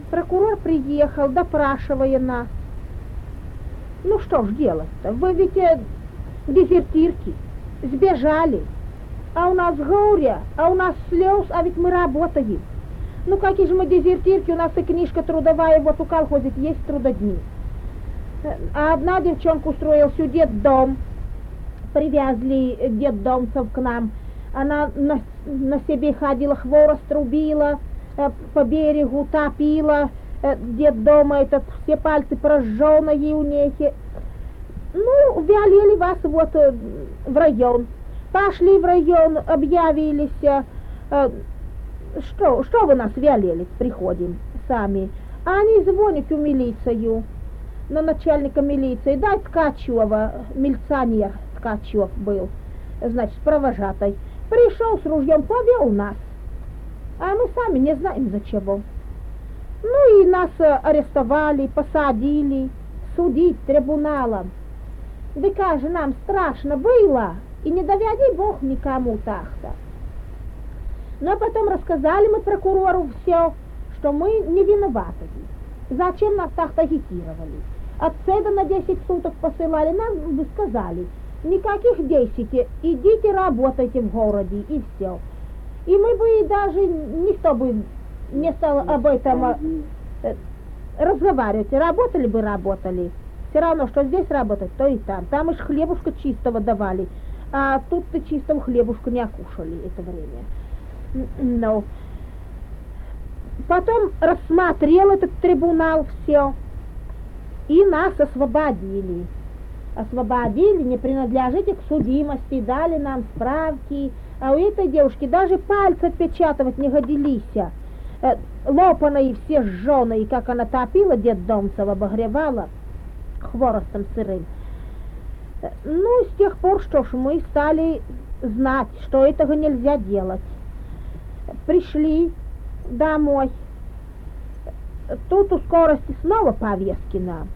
Прокурор приехал, допрашивая нас. Ну что ж делать-то? Вы ведь дезертирки, сбежали. А у нас горе, а у нас слез, а ведь мы работаем. Ну какие же мы дезертирки, у нас и книжка трудовая, вот у колхоза есть трудодни. А одна девчонка устроилась у детдом, привязли детдомцев к нам. Она на себе ходила, хворост рубила, по берегу топила, детдома этот, все пальцы прожженные у них. Ну, велели вас вот в район. Пошли в район, объявились. Что вы нас велели? Приходим сами. А они звонят в милицию, на начальника милиции. Дай Ткачева, милиционер Ткачев был, значит, провожатой. Пришел с ружьем, повел нас. А мы сами не знаем за чего. Ну и нас арестовали, посадили, судить трибуналом. Да как же нам страшно было, и не доведи Бог никому так-то. Но потом рассказали мы прокурору все, что мы не виноваты. Зачем нас так агитировали? Отседа на 10 суток посылали, нам бы сказали, никаких 10, идите работайте в городе, и все. И мы бы даже, никто бы не стал об этом разговаривать, работали. Все равно, что здесь работать, то и там. Там уж хлебушка чистого давали, а тут-то чистого хлебушка не окушали это время. Но потом рассмотрел этот трибунал все, и нас освободили. Освободили, не принадлежите к судимости, дали нам справки. А у этой девушки даже пальцы отпечатывать не годились. Лопаные все сжёные, как она топила детдомцев, обогревала хворостом сырым. Ну, с тех пор, что ж, мы стали знать, что этого нельзя делать. Пришли домой. Тут у скорости снова повестки нам.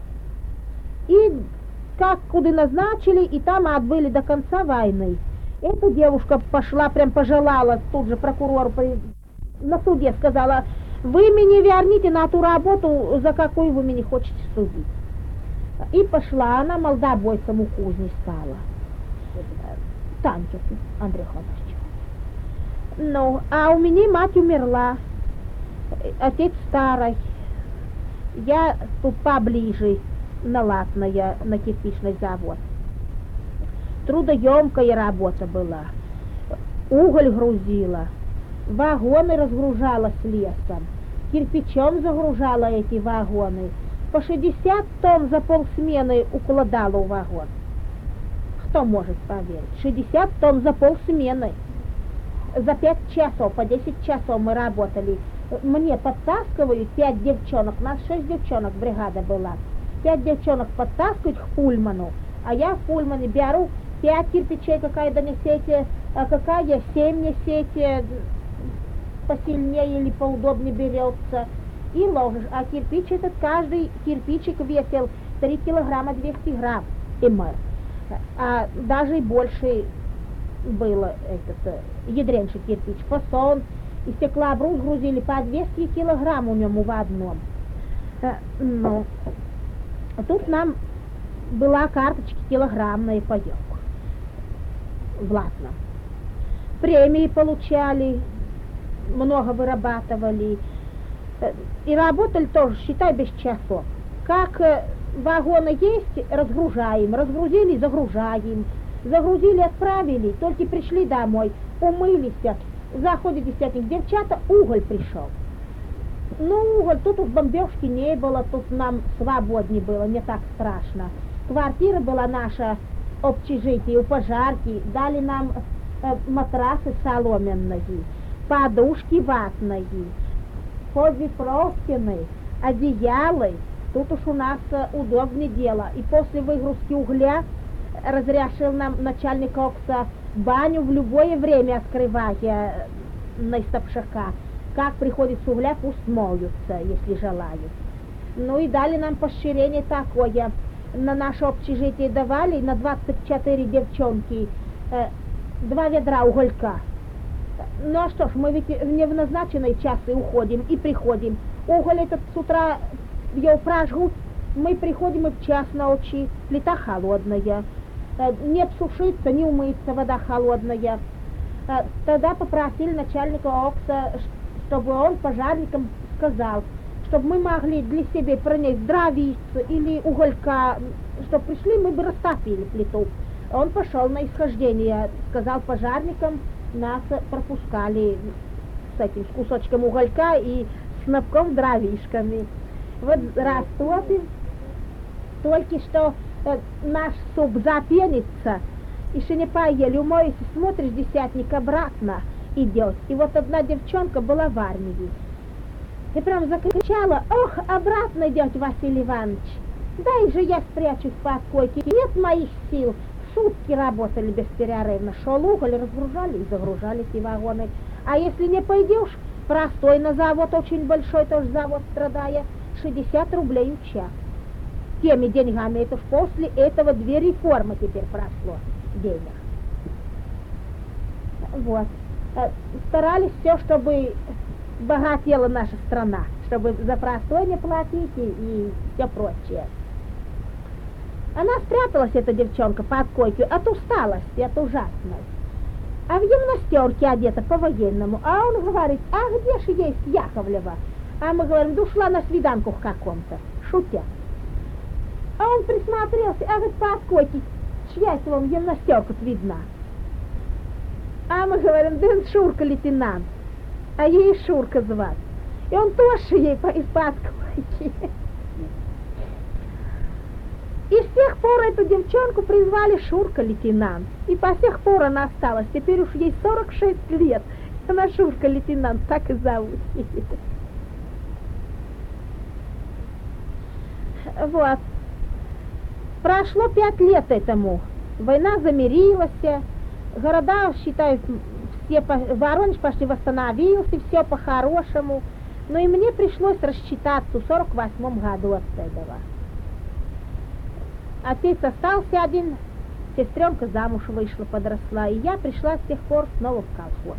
И как куда назначили, и там отбыли до конца войны. Эта девушка пошла, прям пожелала, тут же прокурор на суде сказала, вы меня верните на ту работу, за какую вы меня хотите судить. И пошла она молдобойцем у кузни стала. Танчик Андрей Ходорчик. Ну, а у меня мать умерла, отец старый. Я тут поближе на Латное, на кирпичный завод. Трудоемкая работа была. Уголь грузила, вагоны разгружала с лесом, кирпичом загружала эти вагоны. По 60 тонн за полсмены укладала в вагон. Кто может поверить? 60 тонн за полсмены. За 5 часов, по 10 часов мы работали. Мне подтаскивают 5 девчонок, нас 6 девчонок бригада была. 5 девчонок подтаскивают к пульману, а я в пульмане беру 5 кирпичей, какая донесете, а какая 7 несете, посильнее или поудобнее берется, и ложишь. А кирпич этот, каждый кирпичик весил 3 килограмма 200 грамм МР. А даже и больше было этот ядренший кирпич. Фасон и стеклообрус грузили по 200 килограмм у него в одном. Ну, тут нам была карточка килограммная паёк в Латном. Премии получали, много вырабатывали. И работали тоже, считай, без часов. Как вагоны есть, разгружаем, разгрузили, загружаем. Загрузили, отправили, только пришли домой, умылись, заходит десятник, девчата, уголь пришел. Ну, уголь, тут уж бомбежки не было, тут нам свободнее было, не так страшно. Квартира была наша, общежитие, у пожарки, дали нам матрасы соломенные, подушки ватные, козьи простыни, одеялы. Тут уж у нас удобнее дело. И после выгрузки угля разрешил нам начальник ОКСа баню в любое время открывать на стопшака. Как приходит с угля, пусть моются, если желают. Ну и дали нам поощрение такое. На наше общежитие давали на 24 девчонки 2 ведра уголька. Ну а что ж, мы ведь не в назначенные часы уходим и приходим. Уголь этот с утра его прожгут, мы приходим и в час ночи, плита холодная. Не обсушиться, не умыться, вода холодная. Тогда попросили начальника ОКСа, чтобы он пожарникам сказал, чтобы мы могли для себя пронести дровиц или уголька, чтобы пришли, мы бы растопили плиту. Он пошел на исхождение, сказал пожарникам, нас пропускали с этим, с кусочком уголька и с снопком дровишками. Вот растопим, только что наш суп запенится, еще не поели, умоетесь, смотришь, десятник обратно идет. И вот одна девчонка была в армии. И прям закричала: ох, обратно идет Василий Иванович. Дай же я спрячусь под койки. Нет моих сил. Сутки работали бесперерывно. Шел уголь, разгружали и загружали эти вагоны. А если не пойдешь, простой на завод, очень большой тоже завод страдая, 60 рублей в час. Теми деньгами, это ж после этого 2 реформы теперь прошло денег. Вот. Старались все, чтобы богатела наша страна, чтобы за простой не платить и все прочее. Она спряталась, эта девчонка, под койку от усталости, от ужасной. А в гимнастерке одета по-военному. А он говорит: а где же есть Яковлева? А мы говорим: да ушла на свиданку к каком-то, шутя. А он присмотрелся, а говорит, под койки, чья это вам гимнастерка видна? А мы говорим: да он Шурка лейтенант, а ей Шурка звать. И он тоже ей из-под койки. И с тех пор эту девчонку призвали Шурка лейтенант. И по сих пор она осталась. Теперь уж ей 46 лет. Она Шурка лейтенант, так и зовут. Вот. Прошло 5 лет этому. Война замирилась. Города, считают, все, Воронеж почти восстановился, все по-хорошему. Но и мне пришлось рассчитаться в 48 году от этого. Отец остался один, сестренка замуж вышла, подросла, и я пришла с тех пор снова в колхоз.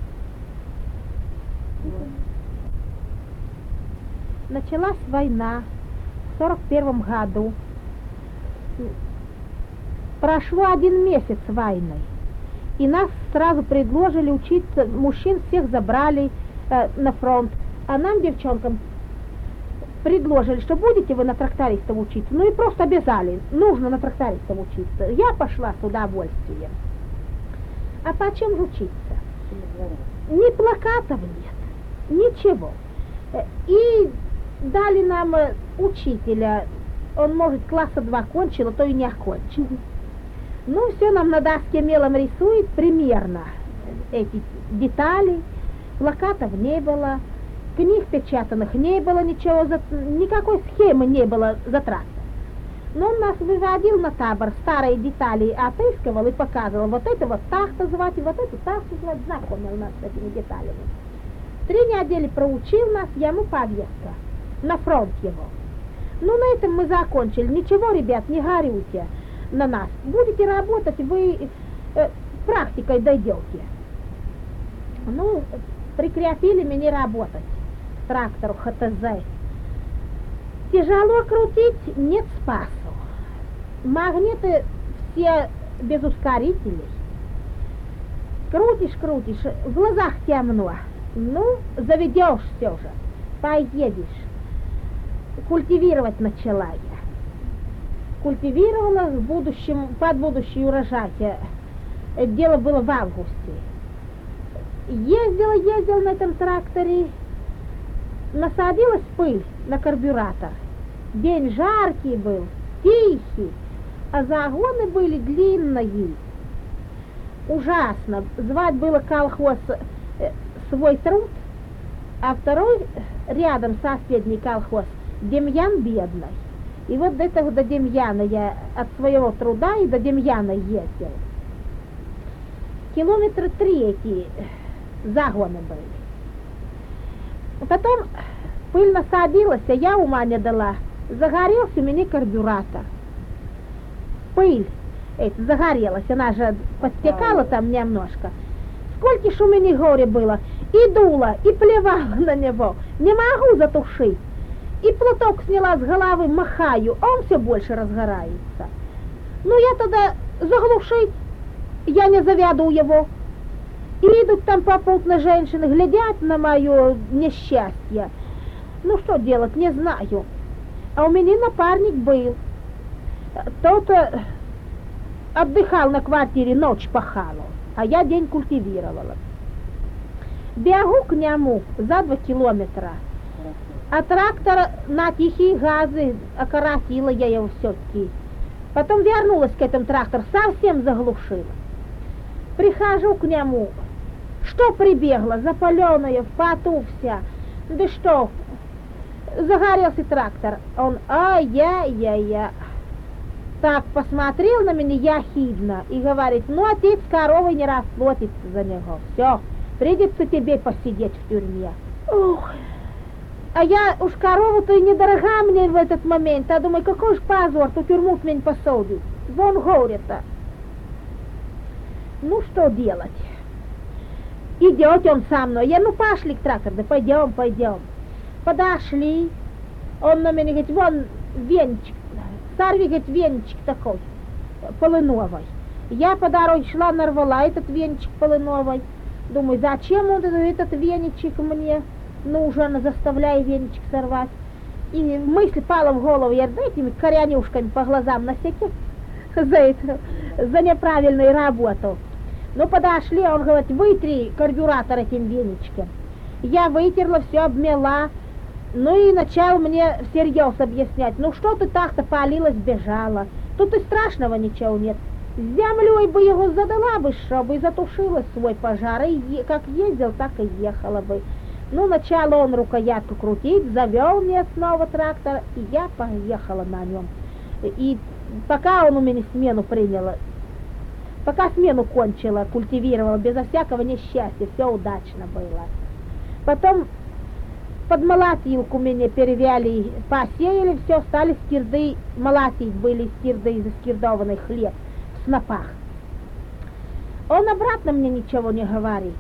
Началась война в 41 году. Прошло 1 месяц войны, и нас сразу предложили учиться, мужчин всех забрали на фронт, а нам, девчонкам, предложили, что будете вы на трактористов учиться. Ну и просто обязали, нужно на трактористов учиться. Я пошла с удовольствием. А почем же учиться? Ни плакатов нет, ничего. И дали нам учителя, он, может, класса 2 кончил, а то и не окончил. Ну, все нам на доске мелом рисует примерно эти детали, плакатов не было. Книг печатанных не было, ничего, никакой схемы не было затрат. Но он нас выводил на табор, старые детали отыскивал и показывал, вот это вот так-то звать, и вот это так-то звать, знакомил нас с этими деталями. 3 недели проучил нас, ему повестка, на фронт его. Ну, на этом мы закончили. Ничего, ребят, не горюйте на нас. Будете работать, вы практикой дойдете. Ну, прикрепили меня работать. Трактору ХТЗ. Тяжело крутить, нет спасу. Магниты все без ускорителей. Крутишь, в глазах темно. Ну, заведешь все же, поедешь. Культивировать начала я. Культивировала под будущий урожай. Дело было в августе. Ездила на этом тракторе. Насадилась пыль на карбюратор. День жаркий был, тихий, а загоны были длинные. Ужасно. Звать было колхоз «Свой труд», а второй рядом соседний колхоз «Демьян бедный». И вот до этого до Демьяна я от своего труда и до Демьяна ездил. Километра 3 эти загоны были. Потом пыль насадилась, а я ума не дала. Загорелся у меня карбюратор. Пыль загорелась, она же подтекала там немножко. сколько ж у меня горе было. И дула, и плевала на него. Не могу затушить. И платок сняла с головы, махаю, он все больше разгорается. Ну, я тогда заглушить, я не заведу его. И идут там попутно женщины, глядят на мое несчастье. Ну, что делать, не знаю. А у меня напарник был. Тот отдыхал на квартире, ночь пахала, а я день культивировала. Бегу к нему за 2 километра, а трактор на тихие газы окоротила я его все-таки. Потом вернулась к этому трактору, совсем заглушила. Прихожу к нему, что прибегла, запаленная, в поту вся. Да что, загорелся трактор. Он, ай-яй-яй-яй. Так посмотрел на меня ехидно и говорит, ну, отец коровой не расплатится за него. Все, придется тебе посидеть в тюрьме. Ух. А я уж корову-то и недорога мне в этот момент. А думаю, какой ж позор, то тюрьму меня посадят. Вон горе-то. Ну, что делать? Идет он со мной. Я, ну, пошли к трактору, да пойдем, пойдем. Подошли. Он на меня говорит, вон венчик. Сорви, говорит, венчик такой, полыновый. Я по дороге шла, нарвала этот венчик полыновый. Думаю, зачем он этот веничек мне нужен, заставляя веничек сорвать. И мысль пала в голову, я этими корянюшками по глазам насекла за неправильную работу. Ну, подошли, он говорит, вытри карбюратор этим веничком. Я вытерла, все обмела. Ну и начал мне всерьез объяснять, ну что ты так-то палилась, бежала, тут и страшного ничего нет. С землей бы его задала бы, чтобы и затушила свой пожар, и как ездил, так и ехала бы. Ну, начал он рукоятку крутить, завел мне снова трактор, и я поехала на нем. И пока он у меня смену принял, пока смену кончила, культивировала, безо всякого несчастья, все удачно было. Потом под молотилку меня перевяли, посеяли, все, стали скирды, молотить были скирды, заскирдованный хлеб в снопах. Он обратно мне ничего не говорит,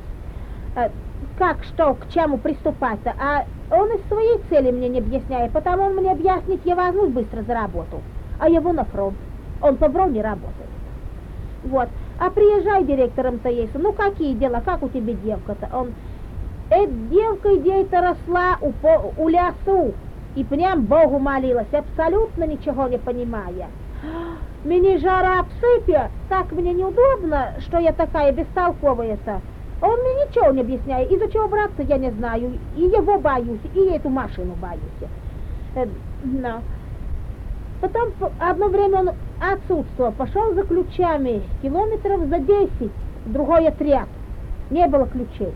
как, что, к чему приступать-то, а он из своей цели мне не объясняет, потому он мне объяснит, я возьмусь быстро за работу, а его на фронт, он по броне работает. Вот, а приезжай директором-то есть, ну какие дела, как у тебя девка-то, он... Эта девка где-то росла у лесу и прям Богу молилась, абсолютно ничего не понимая. Мне жара обсыпя, так мне неудобно, что я такая бестолковая-то. Он мне ничего не объясняет, из-за чего браться я не знаю, и его боюсь, и эту машину боюсь. Но. Потом одно время он отсутствовал, пошел за ключами, километров за 10, в другой отряд, не было ключей.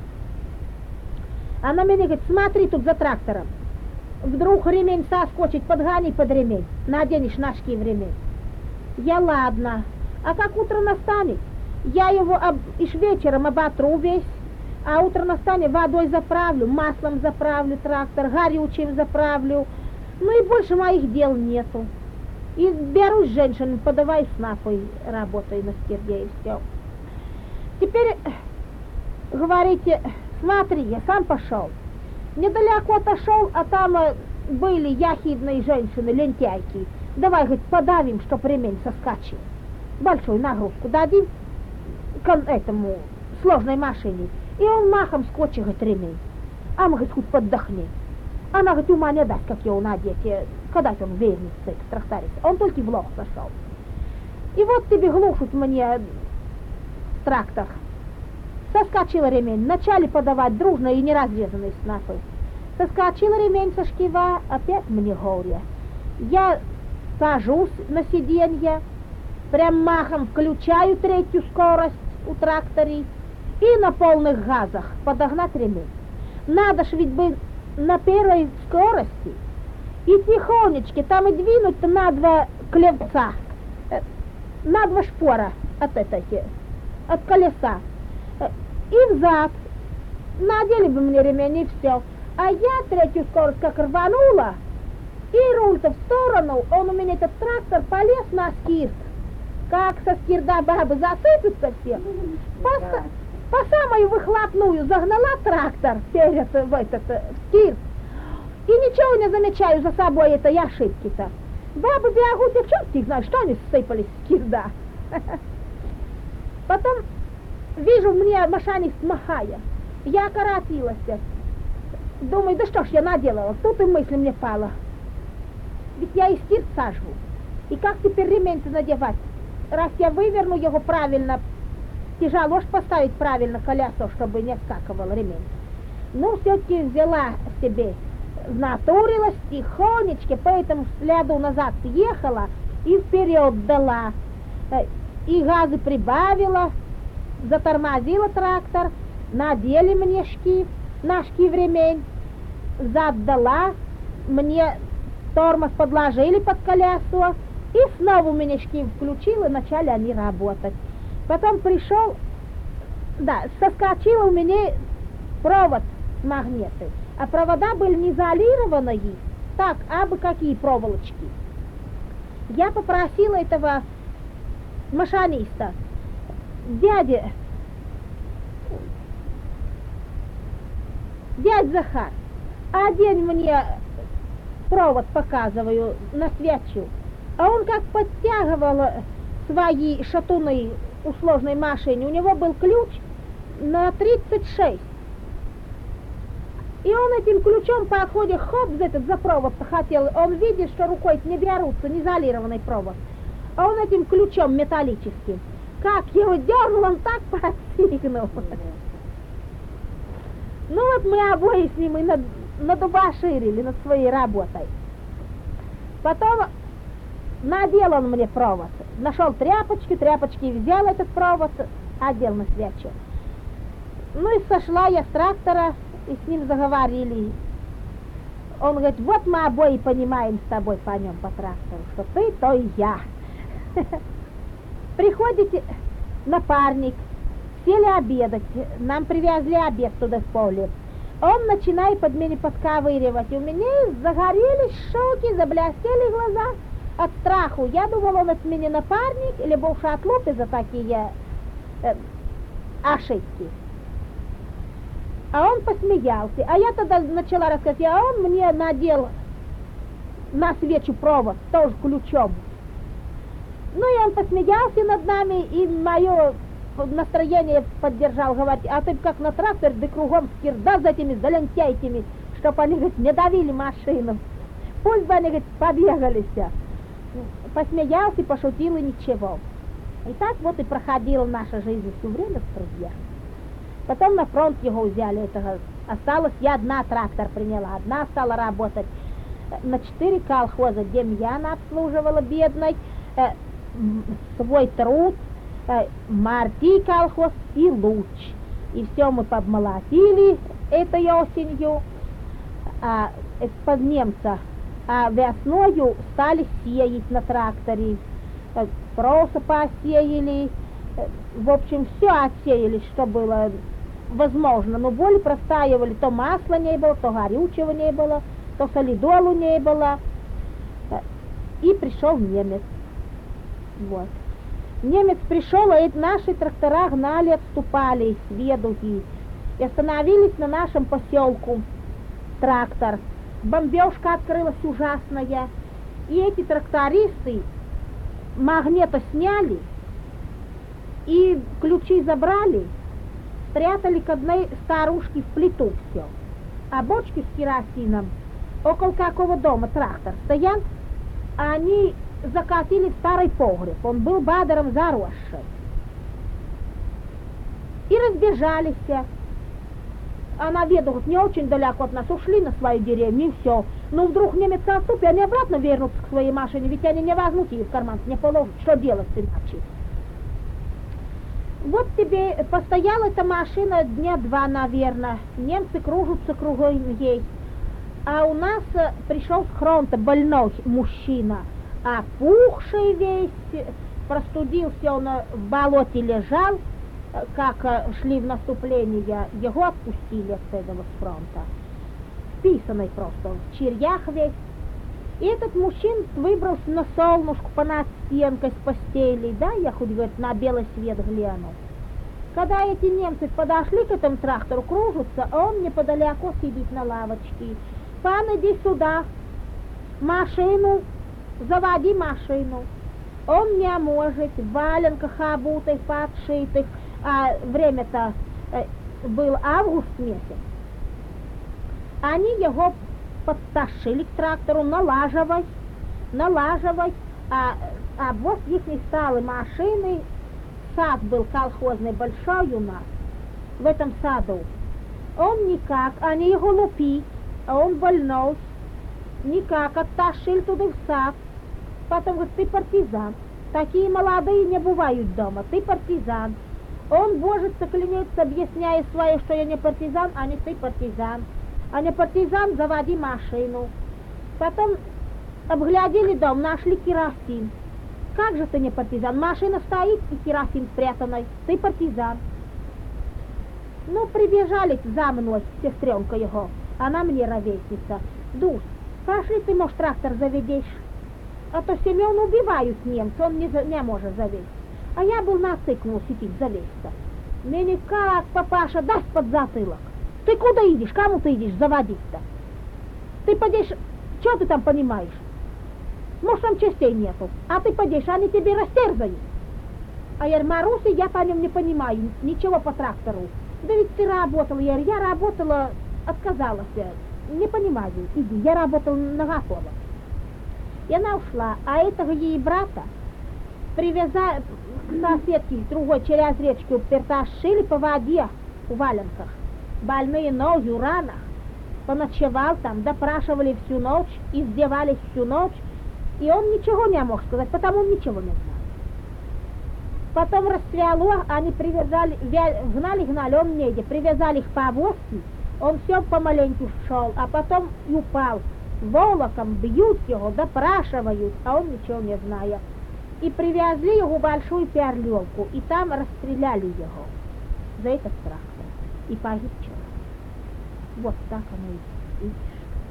Она мне говорит, смотри тут за трактором. Вдруг ремень соскочит, подгони под ремень. Наденешь ножки в ремень. Я ладно. А как утро настанет, я его ишь вечером оботру весь, а утро настанет, водой заправлю, маслом заправлю трактор, горючим заправлю. Ну и больше моих дел нету. И берусь женщин, подавай снапы, работай на скирде и все. Теперь, говорите... Смотри, я сам пошел. Недалеко отошел, а там были ехидные женщины, лентяйки. Давай, говорит, подавим, чтоб ремень соскочил. Большую нагрузку дадим к этому сложной машине. И он махом скотчит, говорит, ремень. А мы, говорит, хоть поддохнем. Она, говорит, ума не даст, как его надеть, когда он вернется, этот тракторист. Он только в лох пошел. И вот тебе глушит мне трактор. Соскочил ремень, начали подавать дружно и неразрезанные снапы. Соскочил ремень со шкива, опять мне горе. Я сажусь на сиденье, прям махом включаю 3-ю скорость у тракторе и на полных газах подогнать ремень. Надо ж ведь бы на первой скорости и тихонечки там и двинуть на 2 клевца, на 2 шпора от колеса. И взад. Надели бы мне ремень и все. А я 3-ю скорость как рванула, и руль-то в сторону, он у меня этот трактор полез на скирд. Как со скирда бабы засыпятся все. по самую выхлопную загнала трактор перед в тир. И ничего не замечаю за собой этой ошибки-то. Бабы бегут, и черт их знает, что они сыпались с кирда. Потом вижу, мне машинист махая. Я окоротилась. Думаю, да что ж я наделала? Тут и мысль мне пала. Ведь я из кирд сажу. И как теперь ремень-то надевать? Раз я выверну его правильно, тяжело ж поставить правильно колесо, чтобы не скакивал ремень. Ну, все-таки взяла себе, натурилась тихонечко, по этому следу назад съехала и вперед дала. И газы прибавила, затормозила трактор, надели мне шкив, на шкив ремень, зад дала, мне тормоз подложили под колесо, и снова у меня шкив включил, и начали они работать. Потом пришел, да, соскочил у меня провод с магниты, а провода были не изолированные, так, абы какие проволочки. Я попросила этого машиниста: дядя Захар, одень мне провод, показываю, на свечу. А он как подтягивал свои шатуны у сложной машине, у него был ключ на 36. И он этим ключом по ходе хоп, за провод хотел, он видит, что рукой не берутся, не изолированный провод. А он этим ключом металлическим, как его дернул, он так подстигнул. Ну вот мы обои с ним и надубаширили над своей работой. Потом надел он мне провод, нашел тряпочки взял этот провод, одел на свечу. Ну и сошла я с трактора, и с ним заговорили. Он говорит: вот мы обои понимаем с тобой по нем, по трактору, что ты, то и я. Приходите, напарник, сели обедать, нам привезли обед туда в поле. Он начинает под меня подковыривать, и у меня загорелись щеки, заблестели глаза от страху. Я думала, он от меня напарник, либо уж отлупит за такие ошибки. А он посмеялся. А я тогда начала рассказать, а он мне надел на свечу провод, тоже ключом. Ну и он посмеялся над нами, и мое настроение поддержал, говорит: а ты как на трактор, да кругом скирда за этими залентяйками, чтоб они, говорит, не давили машину. Пусть бы они, говорит, побегались. Посмеялся, пошутил, и ничего. И так вот и проходила наша жизнь все время в труде. Потом на фронт его взяли, этого осталось, я одна трактор приняла, одна стала работать на 4 колхоза, где Демьяна обслуживала бедной, свой труд, Марти колхоз и Луч. И все мы подмолотили этой осенью под немца, а весною стали сеять на тракторе, проса посеяли, в общем, все отсеяли, что было возможно, но более простаивали, то масла не было, то горючего не было, то солидолу не было. И пришел немец. Вот. Немец пришел, а наши трактора гнали, отступали с ведухи. И остановились на нашем поселку. Трактор. Бомбежка открылась ужасная. И эти трактористы магнето сняли и ключи забрали, спрятали к одной старушке в плиту все. А бочки с керосином около какого дома трактор стоял, а они закатили в старый погреб. Он был бадером заросший. И разбежались. А на веду не очень далеко от нас ушли на свою деревню, и все. Но вдруг немец отступит, они обратно вернутся к своей машине, ведь они не возьмут ее в карман, не положат. Что делать иначе? Вот тебе постояла эта машина дня 2, наверное. Немцы кружатся кругом ей. А у нас пришел с фронта больной мужчина, опухший весь, простудился, он в болоте лежал, как шли в наступление, его отпустили с этого с фронта. Списанный просто, в червях весь. И этот мужчина выбрался на солнышко, понад стенкой с постели, да, я хоть, говорит, на белый свет гляну. Когда эти немцы подошли к этому трактору, кружатся, а он неподалеку сидит на лавочке. Пан, иди сюда, машину, заводи машину. Он не может, в валенках обутых, подшитых, а время-то был август месяц. Они его подтащили к трактору, налаживать, а вот их не стало машины. Сад был колхозный большой у нас, в этом саду. Он никак, они его лупить, а он больной, никак оттащили туда в сад. Потом говорит, ты партизан. Такие молодые не бывают дома, ты партизан. Он божится, клянется, объясняя свое, что я не партизан, а не ты партизан. А не партизан, заводи машину. Потом обглядели дом, нашли керосин. Как же ты не партизан? Машина стоит и керосин спрятанный. Ты партизан. Ну, прибежали за мной, сестренка его. Она мне ровесница. Дусь, пошли ты, может, трактор заведешь. А то Семен убивают немцы, он не может завести. А я был нацикнул сидеть завести. Мне как, папаша, даст под затылок. Ты куда идешь? Кому ты идешь заводить-то? Ты пойдешь, что ты там понимаешь? Может, там частей нету. А ты пойдешь, они тебе растерзают. А я, Маруся, я по нем не понимаю ничего по трактору. Да ведь ты работала, я работала, отказалась. Не понимаю, иди, я работала на готово. И она ушла, а этого ей брата привязали соседки с другой через речку, перетащили по воде в валенках. Больные ноги в ранах. Поночевал там, допрашивали всю ночь, издевались всю ночь. И он ничего не мог сказать, потому он ничего не знал. Потом расцвело, они привязали, гнали, он негде, привязали их по повозке, он все помаленьку шел, а потом и упал. Волоком бьют его, допрашивают, а он ничего не знает. И привезли его в большую Перлевку, и там расстреляли его за этот трактор. И погиб человек. Вот так оно и видишь.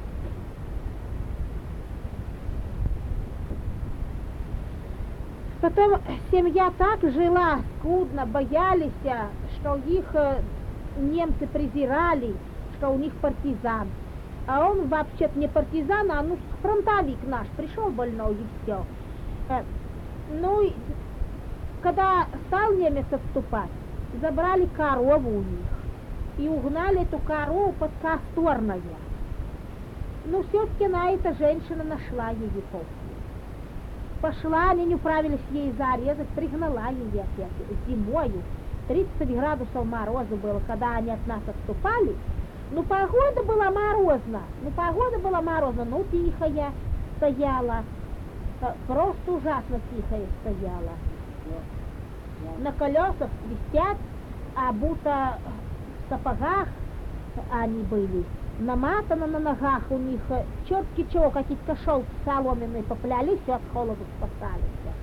Потом семья так жила скудно, боялись, что их немцы презирали, что у них партизан. А он вообще-то не партизан, а ну фронтовик наш, пришел больной и все. Ну, и когда стал немец отступать, забрали корову у них и угнали эту корову под Косторное. Ну, все-таки на это женщина нашла ее после. Пошла, они не управились ей зарезать, пригнала ее опять зимою. 30 градусов мороза было, когда они от нас отступали. Ну, погода была морозна, ну, тихая стояла, просто ужасно тихая стояла. На колесах висят, а будто в сапогах они были. Наматано на ногах у них, четки чего, какие-то кошелки соломенные поплялись, все от холода спасались.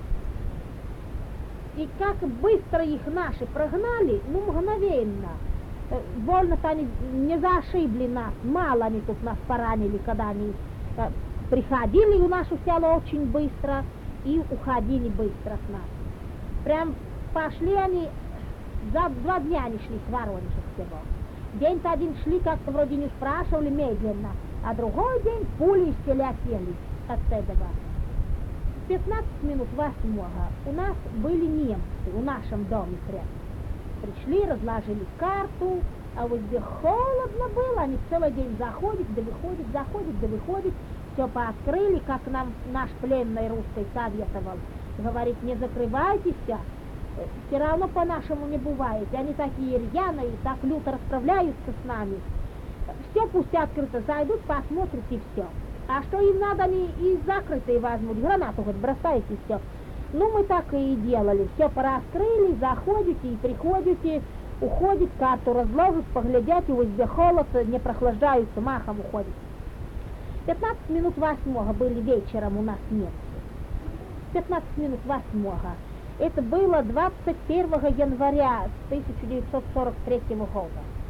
И как быстро их наши прогнали, ну мгновенно. Больно-то они не зашибли нас, мало они тут нас поранили, когда они приходили в наше село очень быстро и уходили быстро с нас. Прям пошли они, за 2 дня они шли с Воронежа всего. День-то один шли, как-то вроде не спрашивали медленно, а другой день пули летели от этого. 15 минут 8-го у нас были немцы, в нашем доме прямо. Пришли, разложили карту, а вот где холодно было, они целый день заходят, да выходят, все пооткрыли, как нам наш пленный русский советовал. Говорит, не закрывайтесь, все равно по-нашему не бывает. Они такие рьяные, так люто расправляются с нами. Все пусть открыто зайдут, посмотрят и все. А что им надо, они и закрытые возьмут, гранату хоть бросайте и все. Ну, мы так и делали. Все пораскрыли, заходите и приходите, уходит, карту разложат, поглядят, и в избе холод, не прохлаждаются, махом уходит. 15 минут 8-го были вечером у нас немцы. 15 минут 8-го. Это было 21 января 1943 года.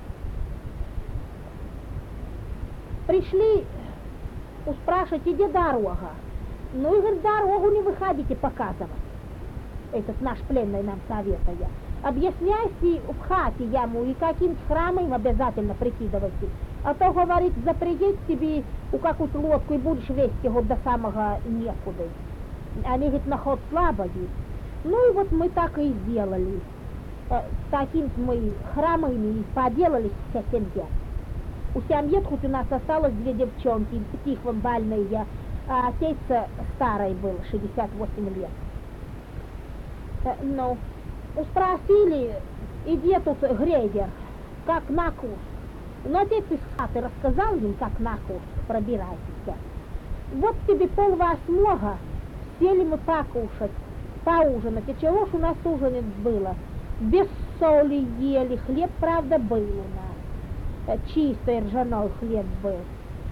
Пришли, спрашивать, где дорога? Ну, и говорит, дорогу не выходите показывать. Этот наш пленный нам советует. Объясняйте в хате ему и каким храмом обязательно прикидывайте. А то, говорит, запрягать тебе у какую-то лодку и будешь вести его до самого некуда. Они, говорит, на ход слабые. Ну и вот мы так и сделали. Таким мы храмами поделались вся семья. У семьи хоть у нас осталось 2 девчонки, тихо больные, а отец старый был, 68 лет. Ну, спросили, иди тут грейдер, как на курс. Но отец из хаты рассказал им, как на курс, пробирайтесь. Вот тебе 7:30, сели мы покушать, поужинать. И чего ж у нас ужинать было? Без соли ели, хлеб, правда, был у нас. Чистый ржаной хлеб был.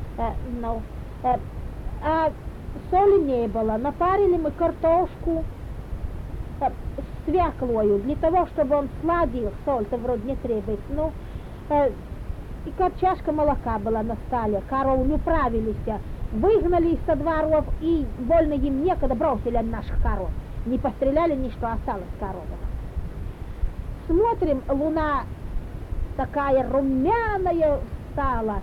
А соли не было. Напарили мы картошку с свеклою, для того, чтобы он сладил, соль-то вроде не требуется. Ну, и чашка молока была на столе, корову не управились, выгнали из со дворов, и больно им некогда, бросили наших коров. Не постреляли, ничто, осталось корова. Смотрим, луна такая румяная стала,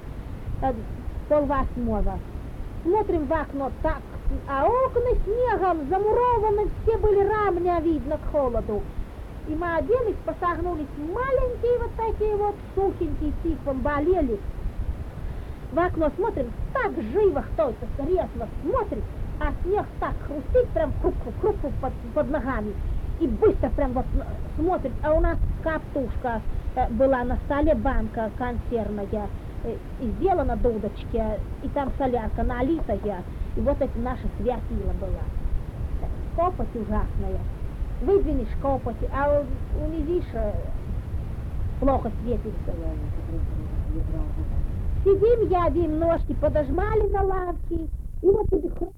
7:30. Смотрим в окно, так, а окна снегом замурованы, все были рамня видно к холоду. И мы оделись, посогнулись, маленькие вот такие вот, сухенькие, тихом болели. В окно смотрим, так живо кто-то, резво смотрит, а снег так хрустит, прям хруп-хруп под ногами. И быстро прям вот смотрит, а у нас картошка была на столе, банка консервная, и сделана дудочки, и там солярка налитая, и вот это наша светила была. Копоть ужасная. Выдвинешь копоть, а унизишь, плохо светится. Сидим, ядим, ножки подожмали на лавке, и вот